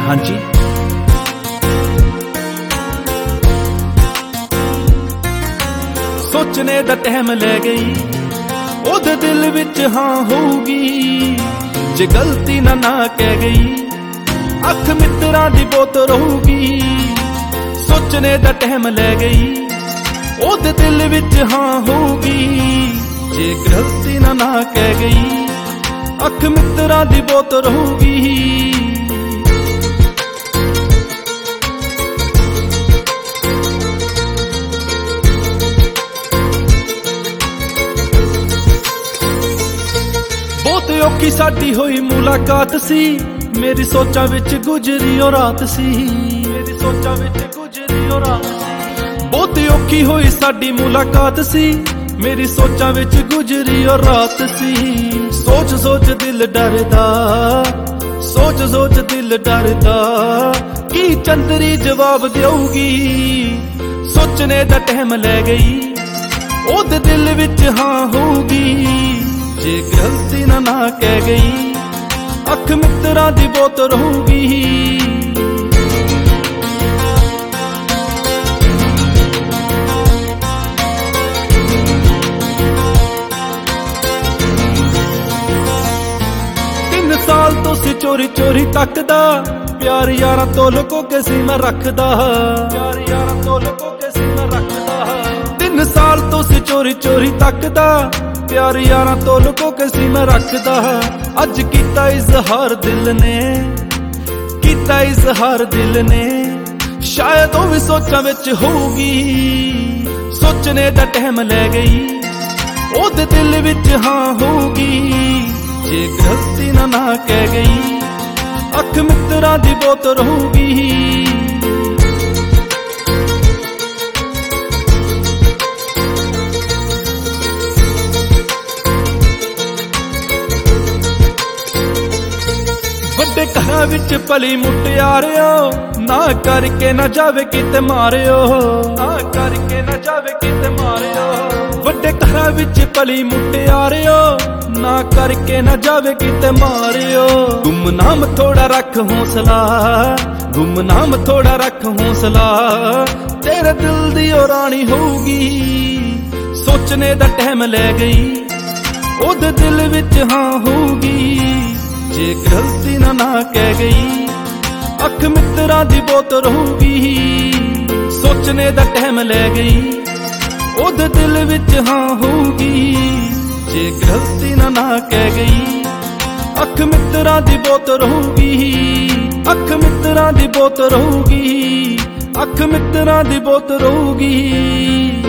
ਹਾਂਜੀ ਸੋਚਣੇ ਦਾ ਟਾਈਮ ਲੈ ਗਈ, ਉਹਦੇ ਦਿਲ ਵਿੱਚ ਹਾਂ ਹੋਊਗੀ। ਜੇ ਗਲਤੀ ਨਾ ਕਹਿ ਗਈ, ਅੱਖ ਮਿੱਤਰਾਂ ਦੀ ਬੋਤ ਰਹੂਗੀ। ਸੋਚਣੇ ਦਾ ਟਾਈਮ ਲੈ ਗਈ, ਉਹਦੇ ਦਿਲ ਵਿੱਚ ਹਾਂ ਹੋਊਗੀ। ਜੇ ਗਲਤੀ ਨਾ ਕਹਿ ਗਈ, ਅੱਖ ਮਿੱਤਰਾਂ ਦੀ ਬੋਤ ਰਹੂਗੀ। ਬਹੁਤ ਔਖੀ ਸਾਡੀ ਹੋਈ ਮੁਲਾਕਾਤ ਸੀ, ਮੇਰੀ ਸੋਚਾਂ ਵਿੱਚ ਗੁਜ਼ਰੀ ਉਹ ਰਾਤ ਸੀ। ਮੇਰੀ ਸੋਚਾਂ ਵਿੱਚ ਗੁਜ਼ਰੀ ਉਹ ਰਾਤ ਸੀ। ਬਹੁਤ ਔਖੀ ਹੋਈ ਸਾਡੀ ਮੁਲਾਕਾਤ ਸੀ, ਮੇਰੀ ਸੋਚਾਂ ਵਿੱਚ ਗੁਜ਼ਰੀ ਉਹ ਰਾਤ ਸੀ। ਸੋਚ ਸੋਚ ਦਿਲ ਡਰਦਾ, ਸੋਚ ਸੋਚ ਦਿਲ ਡਰਦਾ, ਕੀ ਚੰਦਰੀ ਜਵਾਬ ਦੇਊਗੀ। ਸੋਚਣੇ ਦਾ ਟਾਈਮ ਲੈ ਗਈ, ਉਹਦੇ ਦਿਲ ਵਿੱਚ ਹਾਂ ਹੋਊਗੀ। ਜੇ ਗਲਤੀ ਨਾ ਕਹਿ ਗਈ, ਅੱਖ ਮਿੱਤਰਾਂ ਦੀ ਬੋਤ ਰਹੂਗੀ। ਸਾਲ ਤੋਂ ਸੀ ਚੋਰੀ ਚੋਰੀ ਤੱਕਦਾ, ਪਿਆਰ ਯਾਰਾਂ ਤੋਂ ਲੁਕੋ ਕੇ ਸੀ ਮੈਂ ਰੱਖਦਾ। ਪਿਆਰ ਯਾਰਾਂ ਤੋਂ ਲੁਕੋ ਕੇ ਸੀ ਮੈਂ ਰੱਖਦਾ। 3 ਸਾਲ ਤੋਂ ਸੀ ਚੋਰੀ ਚੋਰੀ ਤੱਕਦਾ, ਪਿਆਰ ਯਾਰਾਂ ਤੋਂ ਲੁਕੋ ਕੇ ਸੀ ਮੈਂ ਰੱਖਦਾ। ਅੱਜ ਕੀਤਾ ਇਜ਼ਹਾਰ ਦਿਲ ਨੇ, ਕੀਤਾ ਇਜ਼ਹਾਰ ਦਿਲ ਨੇ, ਸ਼ਾਇਦ ਉਹ ਵੀ ਸੋਚਾਂ ਵਿੱਚ ਹੋਊਗੀ। ਸੋਚਣੇ ਦਾ ਟਾਈਮ ਲੈ ਗਈ, ਉਹਦੇ ਦਿਲ ਵਿੱਚ ਹਾਂ ਹੋਊਗੀ। ਜੇ ਗਲਤੀ ਨਾ ਕਹਿ ਗਈ, ਅੱਖ ਮਿੱਤਰਾਂ ਦੀ ਬੋਤ ਰਹੂਗੀ। ਵੱਡੇ ਘਰਾਂ ਵਿੱਚ ਪਲੀ ਮੁਟਿਆਰਿਓ, ਨਾ ਕਰਕੇ ਨਾ ਜਾਵੇ ਕਿਤੇ ਮਾਰਿਓ। ਨਾ ਕਰਕੇ ਨਾ ਜਾਵੇ ਕਿਤੇ ਮਾਰਿਓ। ਵੱਡੇ ਘਰਾਂ ਵਿੱਚ ਪਲੀ ਮੁਟਿਆਰਿਓ, ਨਾ ਕਰਕੇ ਨਾ ਜਾਵੇ ਕਿਤੇ ਮਾਰਿਓ। ਗੁੰਮਨਾਮ ਥੋੜਾ ਰੱਖ ਹੌਸਲਾ, ਗੁੰਮਨਾਮ ਥੋੜਾ ਰੱਖ ਹੌਸਲਾ, ਤੇਰੇ ਦਿਲ ਦੀ ਉਹ ਰਾਣੀ ਹੋਊਗੀ। ਸੋਚਣੇ ਦਾ ਟਾਈਮ ਲੈ ਗਈ, ਉਹਦੇ ਦਿਲ ਵਿੱਚ ਹਾਂ ਹੋਊਗੀ। ਜੇ ਗਲਤੀ ਨਾ ਕਹਿ ਗਈ, ਅੱਖ ਮਿੱਤਰਾਂ ਦੀ ਬੋਤ ਰਹੂਗੀ। ਸੋਚਣੇ ਦਾ ਟਾਈਮ ਲੈ ਗਈ, ਉਹਦੇ ਦਿਲ ਵਿੱਚ ਹਾਂ ਹੋਊਗੀ। ਜੇ ਗਲਤੀ ਨਾ ਕਹਿ ਗਈ, ਅੱਖ ਮਿੱਤਰਾਂ ਦੀ ਬੋਤ ਰਹੂਗੀ। ਅੱਖ ਮਿੱਤਰਾਂ ਦੀ ਬੋਤ ਰਹੂਗੀ। ਅੱਖ ਮਿੱਤਰਾਂ ਦੀ ਬੋਤ ਰਹੂਗੀ।